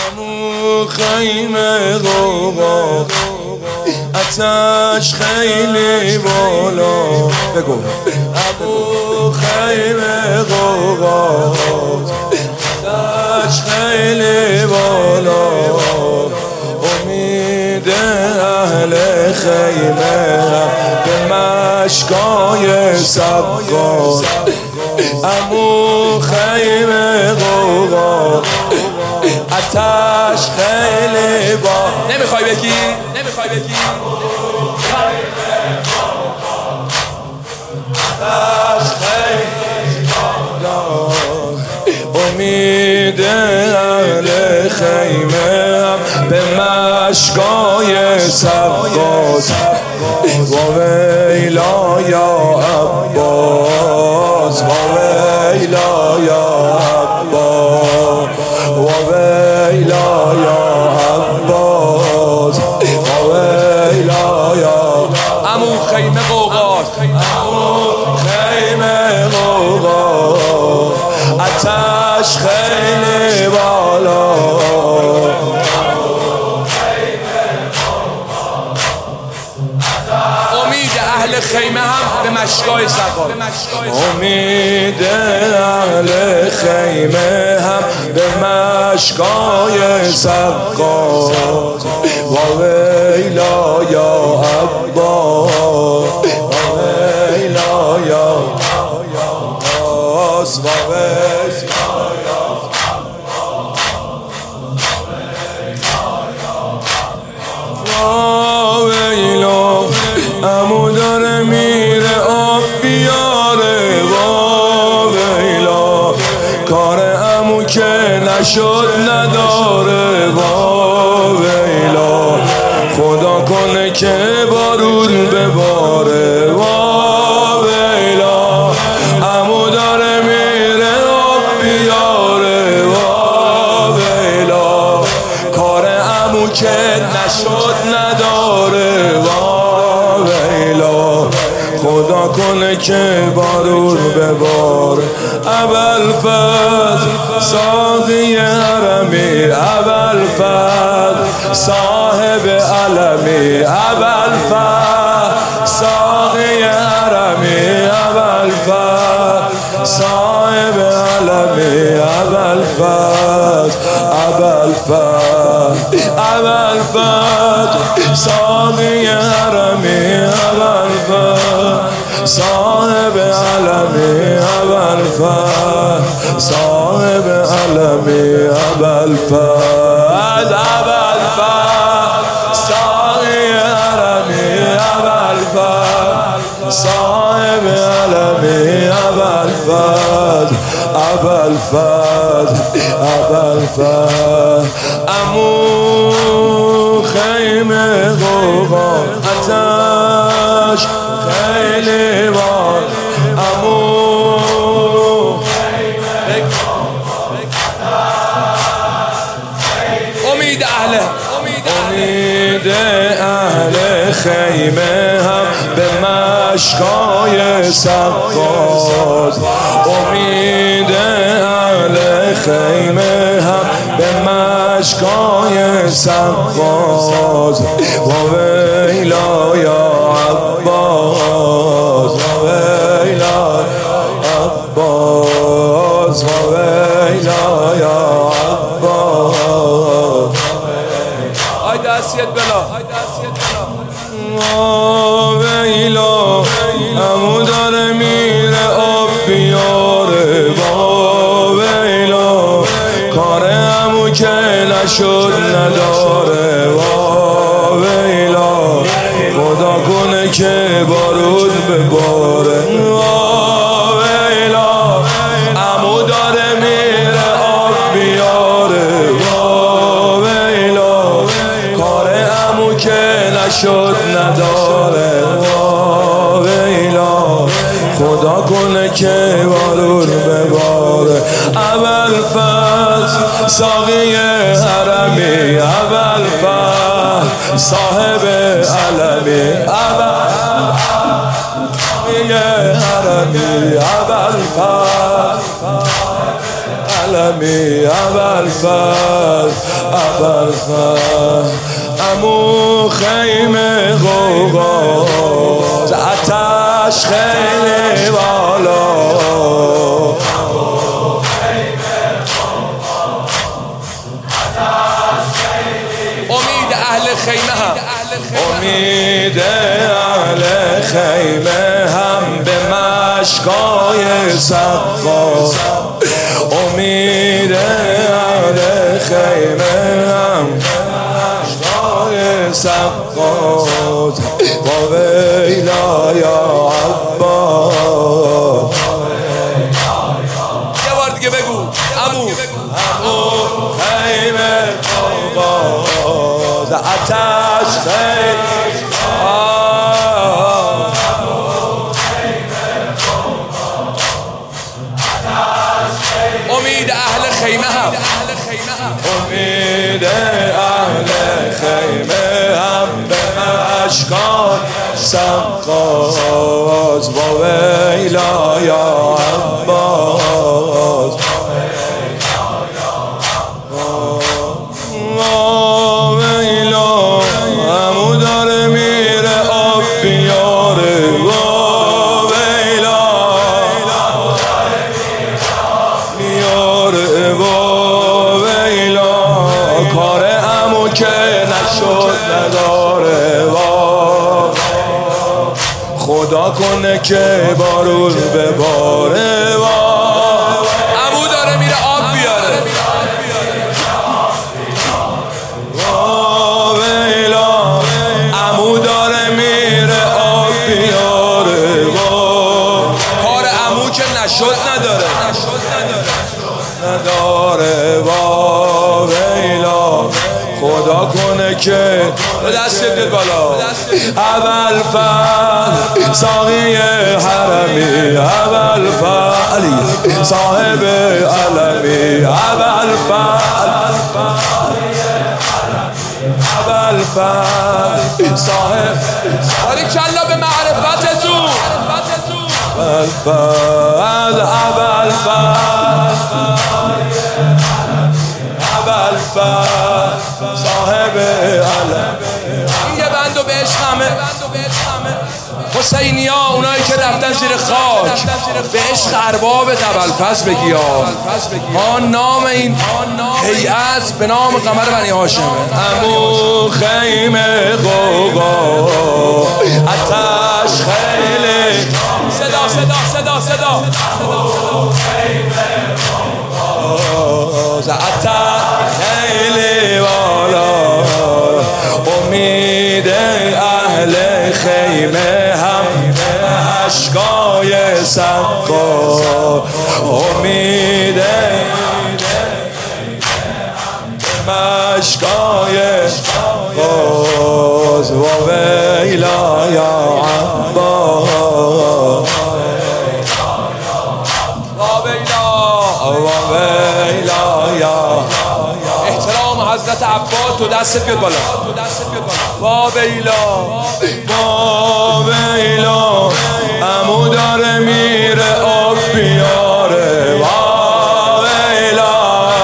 عمو خیمه غوغا آتش خیلی بالا بگو عمو خیمه غوغا آتش خیلی بالا امید اهل خیمه به مشکای سبقات عمو خیمه غوغا آتش خیلی با نمیخوای بگی؟ نمیخوای بگی؟ آتش خیلی بالا امید اهل خیمه به مشکای سبقات و ویلا یا عباس و ویلا یا عباس و ویلا یا عباس و ویلا یا عمو خیمه غوغا عمو خیمه غوغا آتش خیلی بالا امید اهل خیمه هم به مشکای سبقات امید اهل خیمه هم به مشکای سبقات و ویلا یا عباس و ویلا یا عباس و ویلا یا ویلا عمو داره میره آب بیاره و ویلا کار عمو که نشد نداره و ویلا خدا کنه که بارون بباره و ویلا عمو داره میره آب بیاره و ویلا کار عمو که نشد نداره و ویلا خدا کنه که بارون بباره ابوالفضل ساقی حرمی ابوالفضل صاحب علمی ابوالفضل ساقی حرمی ابوالفضل صاحب علمی ابوالفضل ابوالفضل ساقی حرمی ابوالفضل صاحب علمی ابوالفضل صاحب علمی ابوالفضل ساقی حرمی ابوالفضل صاحب علمی ابوالفضل عمو خیمه غوغا آتش خیلی بال عمو امید اهل خیمه هم به مشکای سبقات امید اهل خیمه هم به مشکای سبقات و ویلا یا عباس و ویلا عباس و ویلا یا عباس ای دستیت بلا ویلا عمو داره میره آب بیاره با ویلا کار عمو که نشد نداره با ویلا خدا کنه که بارون بباره با ویلا عمو داره میره آب بیاره با ویلا کار عمو که نشد نداره و ویلا خدا کنه که بارون بباره ابوالفضل ساقی حرمی ابوالفضل صاحب علمی ابوالفضل حرمی ابوالفضل علمی ابوالفضل ابوالفضل امو خیمه غوغا آتش خیلی بالا امید اهل خیمه هم امید اهل خیمه هم به مشکای سقا امید اهل خیمه هم مشکای سقا با ویلا یا عباس یه بار دیگه بگو امو خیمه آغاز آتش خیلی امید اهل خیمه هم امید اهل خیمه هم به مشکان سقاز با ویلا یا عباس ویلا همو داره میره آب بیاره ویلا میاره ویلا کار عمو که نشد نداره خدا کنه که بارون بباره عمو داره میره آب بیاره ویلا عمو داره میره آب بیاره کار عمو که نشد نداره نداره ویلا خدا کنه که دست بیاد بالا ابوالفضل ساقی حرمی ابوالفضل صاحب علمی ابوالفضل صاحب باریکلا به معرفتتون صاحب علم این یه بند و به عشق همه حسینی ها اونایی که رفتن زیر خاک به عشق ارباب ابوالفضل بگی ها نام این هیئت به نام قمر بنی هاشمه امو خیمه غوغا آتش خیلی صدا آتش خیلی بالا امید اهل خیمه هم اشکای سقا امید مشکای باز و ویلا یا عباس و ویلا یا احترام حضرت عباس تو دستت بیاد بالا با ویلا عمو داره میره آب بیاره با ویلا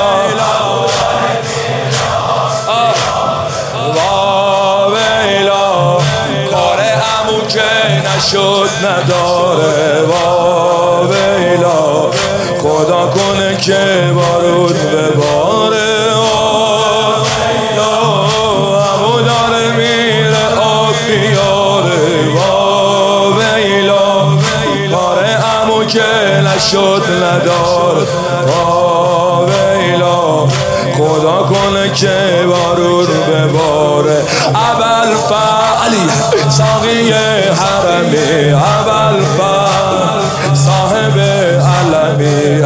کار عمو که نشد نداره با ویلا خدا کنه که بارون بباره عمو داره میره آب بیاره با ویلا کار عمو که نشد نداره با ویلا خدا کنه که بارون بباره ابوالفضل ساقی حرمی ابوالفضل صاحب علمی